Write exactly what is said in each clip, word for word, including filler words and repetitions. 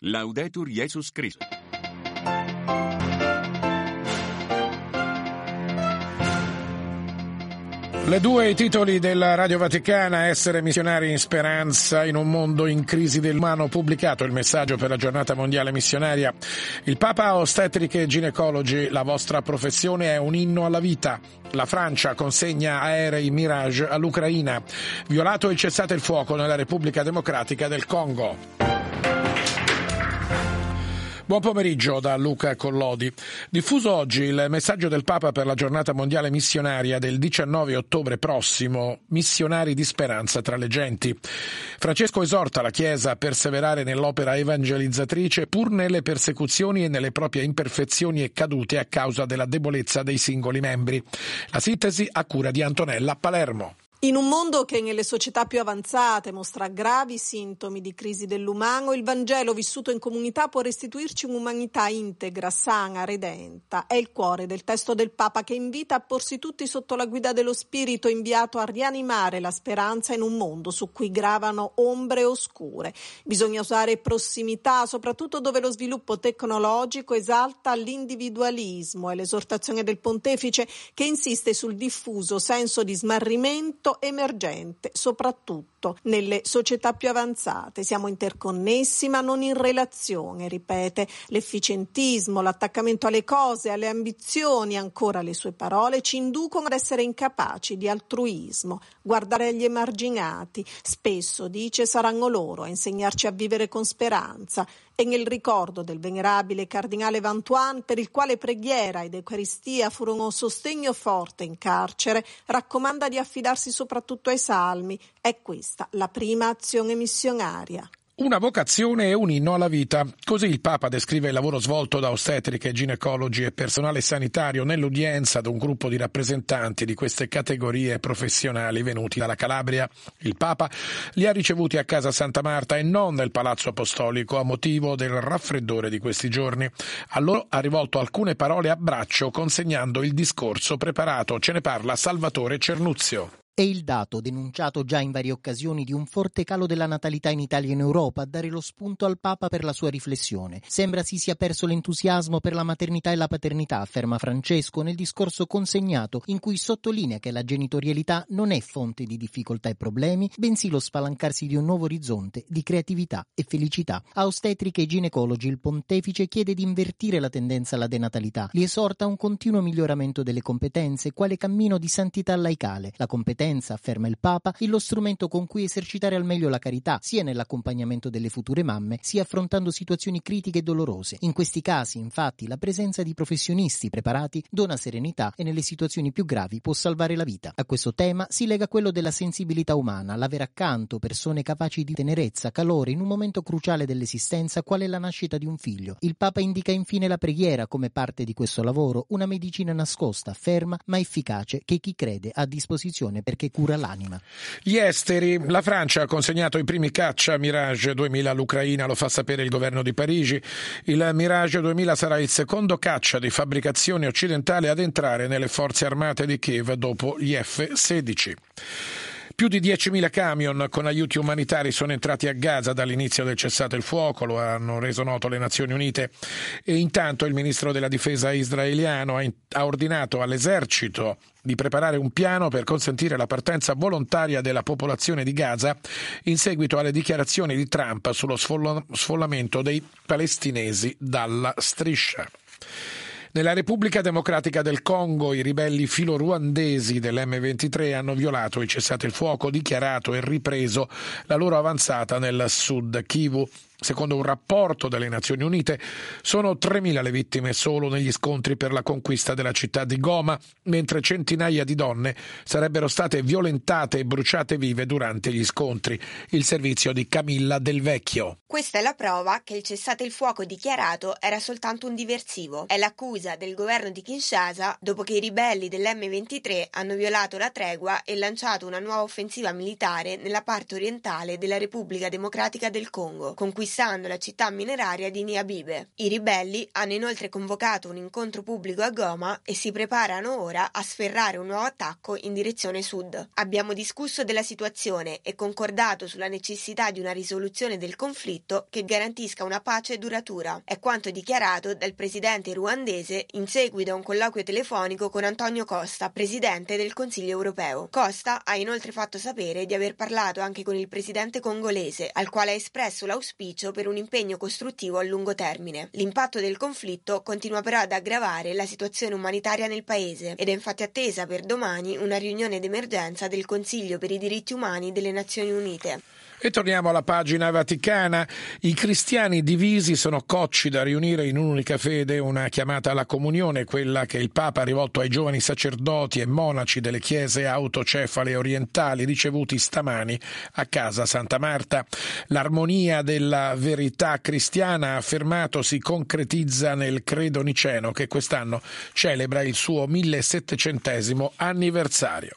Laudetur Jesus Christus. Le due i titoli della Radio Vaticana: essere missionari in speranza in un mondo in crisi dell'umano. Pubblicato il messaggio per la giornata mondiale missionaria. Il Papa a ostetriche e ginecologi: la vostra professione è un inno alla vita. La Francia consegna aerei Mirage all'Ucraina. Violato il cessate il fuoco nella Repubblica Democratica del Congo. Buon pomeriggio da Luca Collodi. Diffuso oggi il messaggio del Papa per la giornata mondiale missionaria del diciannove ottobre prossimo, missionari di speranza tra le genti. Francesco esorta la Chiesa a perseverare nell'opera evangelizzatrice pur nelle persecuzioni e nelle proprie imperfezioni e cadute a causa della debolezza dei singoli membri. La sintesi a cura di Antonella Palermo. In un mondo che nelle società più avanzate mostra gravi sintomi di crisi dell'umano, il Vangelo vissuto in comunità può restituirci un'umanità integra, sana, redenta. È il cuore del testo del Papa, che invita a porsi tutti sotto la guida dello Spirito inviato a rianimare la speranza in un mondo su cui gravano ombre oscure. Bisogna usare prossimità, soprattutto dove lo sviluppo tecnologico esalta l'individualismo, e l'esortazione del Pontefice che insiste sul diffuso senso di smarrimento emergente, soprattutto nelle società più avanzate. Siamo interconnessi ma non in relazione, ripete. L'efficientismo, l'attaccamento alle cose, alle ambizioni, ancora le sue parole, ci inducono ad essere incapaci di altruismo. Guardare agli emarginati, spesso, dice, saranno loro a insegnarci a vivere con speranza. E nel ricordo del venerabile cardinale Vantuan, per il quale preghiera ed Eucaristia furono sostegno forte in carcere, raccomanda di affidarsi soprattutto ai salmi. È questa la prima azione missionaria. Una vocazione e un inno alla vita. Così il Papa descrive il lavoro svolto da ostetriche, ginecologi e personale sanitario nell'udienza ad un gruppo di rappresentanti di queste categorie professionali venuti dalla Calabria. Il Papa li ha ricevuti a casa Santa Marta e non nel Palazzo Apostolico a motivo del raffreddore di questi giorni. A loro ha rivolto alcune parole a braccio consegnando il discorso preparato. Ce ne parla Salvatore Cernuzio. È il dato, denunciato già in varie occasioni, di un forte calo della natalità in Italia e in Europa a dare lo spunto al Papa per la sua riflessione. Sembra si sia perso l'entusiasmo per la maternità e la paternità, afferma Francesco nel discorso consegnato, in cui sottolinea che la genitorialità non è fonte di difficoltà e problemi, bensì lo spalancarsi di un nuovo orizzonte di creatività e felicità. A ostetriche e ginecologi il Pontefice chiede di invertire la tendenza alla denatalità. Li esorta a un continuo miglioramento delle competenze, quale cammino di santità laicale. La competenza, afferma il Papa, è lo strumento con cui esercitare al meglio la carità, sia nell'accompagnamento delle future mamme, sia affrontando situazioni critiche e dolorose. In questi casi, infatti, la presenza di professionisti preparati dona serenità e nelle situazioni più gravi può salvare la vita. A questo tema si lega quello della sensibilità umana, l'avere accanto persone capaci di tenerezza, calore in un momento cruciale dell'esistenza, qual è la nascita di un figlio. Il Papa indica infine la preghiera come parte di questo lavoro, una medicina nascosta, ferma ma efficace, che chi crede ha a disposizione perché cura l'anima. Gli esteri. La Francia ha consegnato i primi caccia Mirage duemila all'Ucraina, lo fa sapere il governo di Parigi. Il Mirage duemila sarà il secondo caccia di fabbricazione occidentale ad entrare nelle forze armate di Kiev dopo gli F sedici. Più di diecimila camion con aiuti umanitari sono entrati a Gaza dall'inizio del cessate il fuoco, lo hanno reso noto le Nazioni Unite. E intanto il ministro della difesa israeliano ha, in- ha ordinato all'esercito di preparare un piano per consentire la partenza volontaria della popolazione di Gaza in seguito alle dichiarazioni di Trump sullo sfolla- sfollamento dei palestinesi dalla striscia. Nella Repubblica Democratica del Congo i ribelli filo-ruandesi dell'emme ventitré hanno violato il cessate il fuoco, dichiarato e ripreso la loro avanzata nel sud Kivu. Secondo un rapporto delle Nazioni Unite, sono tremila le vittime solo negli scontri per la conquista della città di Goma, mentre centinaia di donne sarebbero state violentate e bruciate vive durante gli scontri. Il servizio di Camilla Del Vecchio. Questa è la prova che il cessate il fuoco dichiarato era soltanto un diversivo. È l'accusa del governo di Kinshasa dopo che i ribelli dell'emme ventitré hanno violato la tregua e lanciato una nuova offensiva militare nella parte orientale della Repubblica Democratica del Congo, conquistando interessando la città mineraria di Niabibe. I ribelli hanno inoltre convocato un incontro pubblico a Goma e si preparano ora a sferrare un nuovo attacco in direzione sud. Abbiamo discusso della situazione e concordato sulla necessità di una risoluzione del conflitto che garantisca una pace duratura. È quanto dichiarato dal presidente ruandese in seguito a un colloquio telefonico con Antonio Costa, presidente del Consiglio europeo. Costa ha inoltre fatto sapere di aver parlato anche con il presidente congolese, al quale ha espresso l'auspicio per un impegno costruttivo a lungo termine. L'impatto del conflitto continua però ad aggravare la situazione umanitaria nel paese ed è infatti attesa per domani una riunione d'emergenza del Consiglio per i diritti umani delle Nazioni Unite. E torniamo alla pagina vaticana. I cristiani divisi sono cocci da riunire in un'unica fede, una chiamata alla comunione, quella che il Papa ha rivolto ai giovani sacerdoti e monaci delle chiese autocefale orientali ricevuti stamani a casa Santa Marta. L'armonia della verità cristiana, ha affermato, si concretizza nel credo niceno che quest'anno celebra il suo millesettecentesimo anniversario.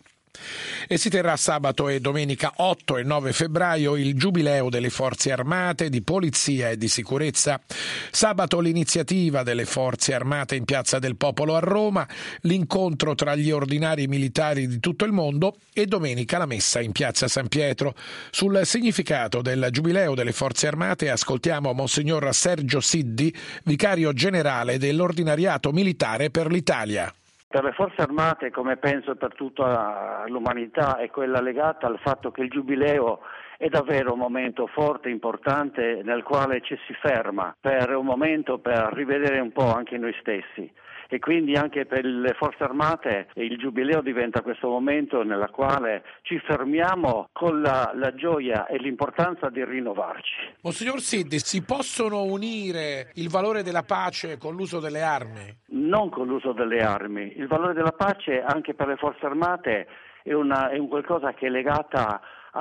E si terrà sabato e domenica otto e nove febbraio il Giubileo delle Forze Armate, di Polizia e di Sicurezza. Sabato l'iniziativa delle Forze Armate in Piazza del Popolo a Roma, l'incontro tra gli ordinari militari di tutto il mondo e domenica la messa in Piazza San Pietro. Sul significato del Giubileo delle Forze Armate ascoltiamo Monsignor Sergio Siddi, vicario generale dell'Ordinariato Militare per l'Italia. Per le forze armate, come penso per tutta l'umanità, è quella legata al fatto che il giubileo è davvero un momento forte, importante, nel quale ci si ferma per un momento per rivedere un po' anche noi stessi. E quindi anche per le forze armate il giubileo diventa questo momento nella quale ci fermiamo con la, la gioia e l'importanza di rinnovarci. Monsignor Siddi, si possono unire il valore della pace con l'uso delle armi? Non con l'uso delle armi. Il valore della pace anche per le forze armate è, una, è un qualcosa che è legata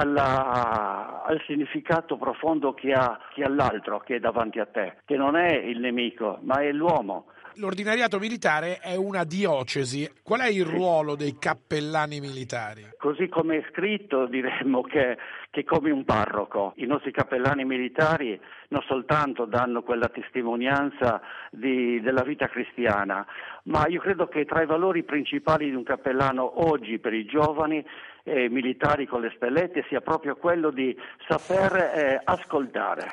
alla, al significato profondo che ha, che ha l'altro, che è davanti a te, che non è il nemico, ma è l'uomo. L'ordinariato militare è una diocesi. Qual è il ruolo dei cappellani militari? Così come è scritto, diremmo che, che come un parroco. I nostri cappellani militari non soltanto danno quella testimonianza di, della vita cristiana, ma io credo che tra i valori principali di un cappellano oggi per i giovani eh, militari con le stellette sia proprio quello di saper eh, ascoltare.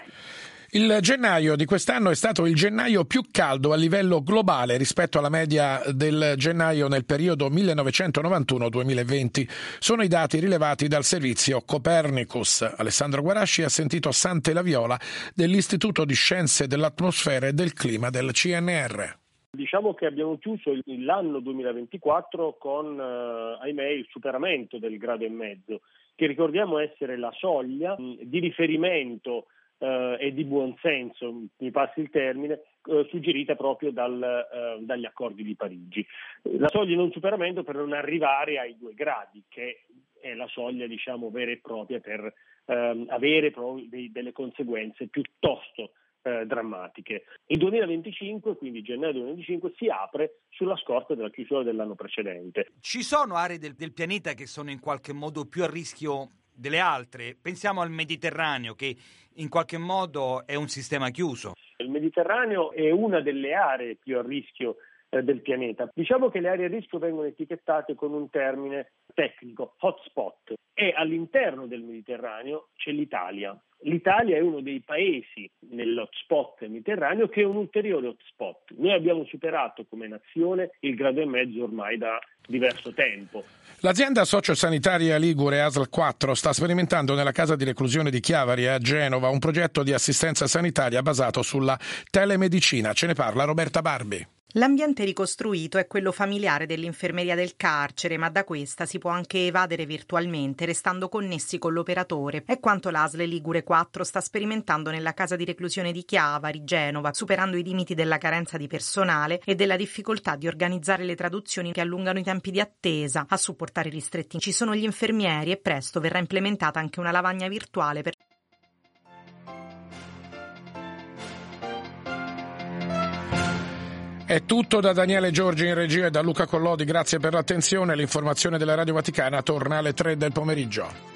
Il gennaio di quest'anno è stato il gennaio più caldo a livello globale rispetto alla media del gennaio nel periodo millenovecentonovantuno duemilaventi. Sono i dati rilevati dal servizio Copernicus. Alessandro Guarasci ha sentito Sante Laviola dell'Istituto di Scienze dell'Atmosfera e del Clima del C N R. Diciamo che abbiamo chiuso l'anno duemilaventiquattro con, eh, ahimè, il superamento del grado e mezzo, che ricordiamo essere la soglia di riferimento Uh, e di buonsenso, mi passi il termine, uh, suggerita proprio dal, uh, dagli accordi di Parigi. La soglia di non superamento per non arrivare ai due gradi, che è la soglia, diciamo, vera e propria per uh, avere proprio dei, delle conseguenze piuttosto uh, drammatiche. Il duemilaventicinque, quindi gennaio duemilaventicinque, si apre sulla scorta della chiusura dell'anno precedente. Ci sono aree del, del pianeta che sono in qualche modo più a rischio delle altre? Pensiamo al Mediterraneo, che in qualche modo è un sistema chiuso. Il Mediterraneo è una delle aree più a rischio eh, del pianeta. Diciamo che le aree a rischio vengono etichettate con un termine tecnico, hotspot, e all'interno del Mediterraneo c'è l'Italia. L'Italia è uno dei paesi nell'hotspot mediterraneo che è un ulteriore hotspot. Noi abbiamo superato come nazione il grado e mezzo ormai da diverso tempo. L'azienda sociosanitaria Ligure A S L quattro sta sperimentando nella casa di reclusione di Chiavari a Genova un progetto di assistenza sanitaria basato sulla telemedicina. Ce ne parla Roberta Barbi. L'ambiente ricostruito è quello familiare dell'infermeria del carcere, ma da questa si può anche evadere virtualmente restando connessi con l'operatore. È quanto l'A S L Ligure quattro sta sperimentando nella casa di reclusione di Chiavari, Genova, superando i limiti della carenza di personale e della difficoltà di organizzare le traduzioni che allungano i tempi di attesa. A supportare i ristretti ci sono gli infermieri e presto verrà implementata anche una lavagna virtuale per È tutto da Daniele Giorgi in regia e da Luca Collodi. Grazie per l'attenzione. L'informazione della Radio Vaticana torna alle tre del pomeriggio.